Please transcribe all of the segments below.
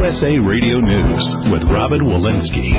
USA Radio News with Robin Walensky.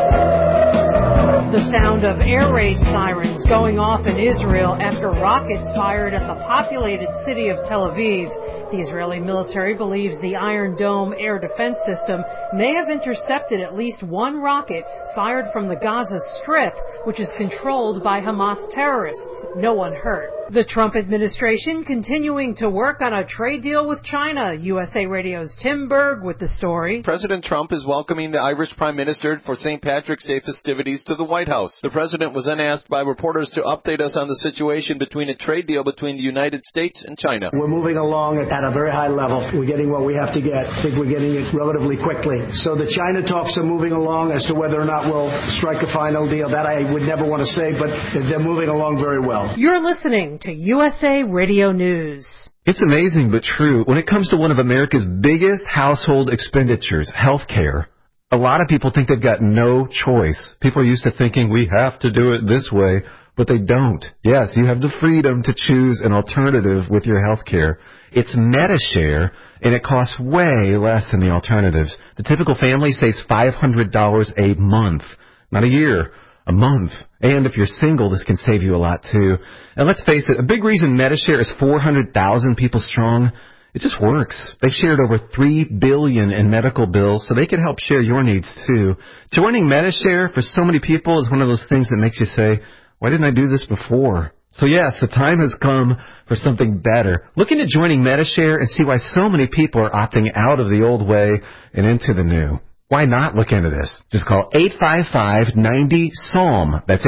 The sound of air raid sirens going off in Israel after rockets fired at the populated city of Tel Aviv. The Israeli military believes the Iron Dome air defense system may have intercepted at least one rocket fired from the Gaza Strip, which is controlled by Hamas terrorists. No one hurt. The Trump administration continuing to work on a trade deal with China. USA Radio's Tim Berg with the story. President Trump is welcoming the Irish Prime Minister for St. Patrick's Day festivities to the White House. The president was then asked by reporters to update us on the situation between a trade deal between the United States and China. We're moving along at a very high level. We're getting what we have to get. I think we're getting it relatively quickly. So the China talks are moving along. As to whether or not we'll strike a final deal, that I would never want to say, but they're moving along very well. You're listening to USA Radio News. It's amazing but true. When it comes to one of America's biggest household expenditures, health care, a lot of people think they've got no choice. People are used to thinking we have to do it this way, but they don't. Yes, you have the freedom to choose an alternative with your health care. It's MediShare, and it costs way less than the alternatives. The typical family saves $500 a month, not a year. A month. And if you're single, this can save you a lot, too. And let's face it, a big reason MediShare is 400,000 people strong, it just works. They've shared over $3 billion in medical bills, so they can help share your needs, too. Joining MediShare for so many people is one of those things that makes you say, why didn't I do this before? So yes, the time has come for something better. Look into joining MediShare and see why so many people are opting out of the old way and into the new. Why not look into this? Just call 855-90-PSALM. That's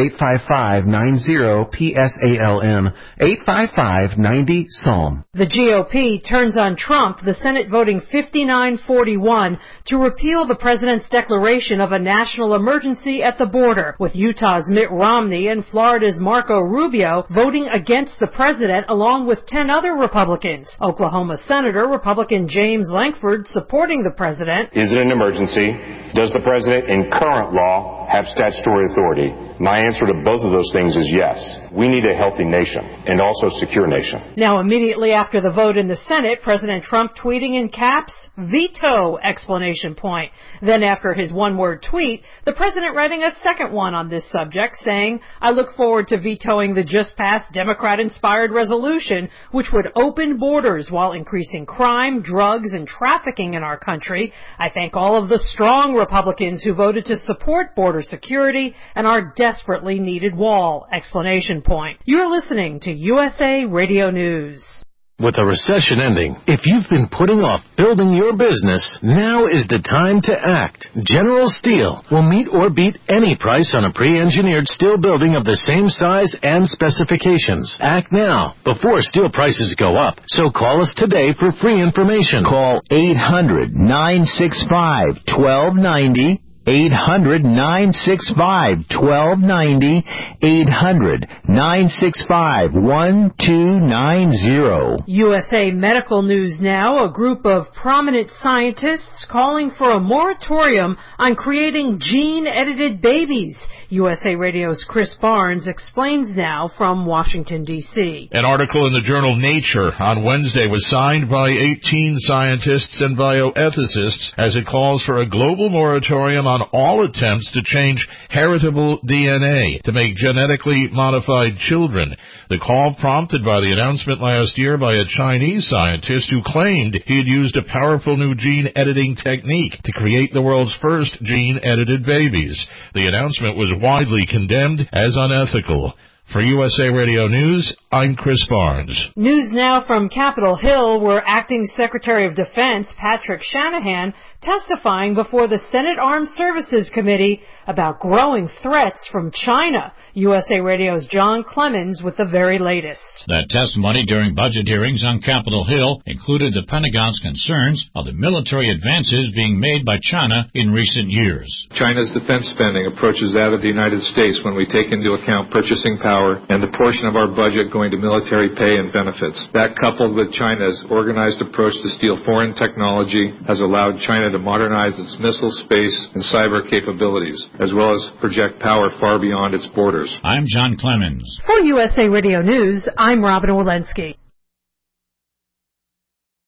855-90-PSALM. 855-90-PSALM. The GOP turns on Trump, the Senate voting 59-41 to repeal the president's declaration of a national emergency at the border, with Utah's Mitt Romney and Florida's Marco Rubio voting against the president along with 10 other Republicans. Oklahoma Senator Republican James Lankford supporting the president. Is it an emergency? Does the president, in current law, have statutory authority? My answer to both of those things is yes. We need a healthy nation and also a secure nation. Now, immediately after the vote in the Senate, President Trump tweeting in caps, veto, exclamation point. Then after his one-word tweet, the president writing a second one on this subject, saying, I look forward to vetoing the just-passed Democrat-inspired resolution, which would open borders while increasing crime, drugs, and trafficking in our country. I thank all of the strong Republicans who voted to support border security and our desperately needed wall, exclamation point. You're listening to USA Radio News. With the recession ending, if you've been putting off building your business, now is the time to act. General Steel will meet or beat any price on a pre-engineered steel building of the same size and specifications. Act now, before steel prices go up. So call us today for free information. Call 800-965-1290. 800-965-1290, 800-965-1290. USA Medical News now, a group of prominent scientists calling for a moratorium on creating gene-edited babies. USA Radio's Chris Barnes explains now from Washington, D.C. An article in the journal Nature on Wednesday was signed by 18 scientists and bioethicists as it calls for a global moratorium on all attempts to change heritable DNA to make genetically modified children. The call prompted by the announcement last year by a Chinese scientist who claimed he had used a powerful new gene editing technique to create the world's first gene-edited babies. The announcement was widely condemned as unethical. For USA Radio News, I'm Chris Barnes. News now from Capitol Hill, where Acting Secretary of Defense Patrick Shanahan testifying before the Senate Armed Services Committee about growing threats from China. USA Radio's John Clemens with the very latest. That testimony during budget hearings on Capitol Hill included the Pentagon's concerns of the military advances being made by China in recent years. China's defense spending approaches that of the United States when we take into account purchasing power and the portion of our budget going to military pay and benefits. That, coupled with China's organized approach to steal foreign technology, has allowed China to modernize its missile, space, and cyber capabilities, as well as project power far beyond its borders. I'm John Clemens. For USA Radio News, I'm Robin Walensky.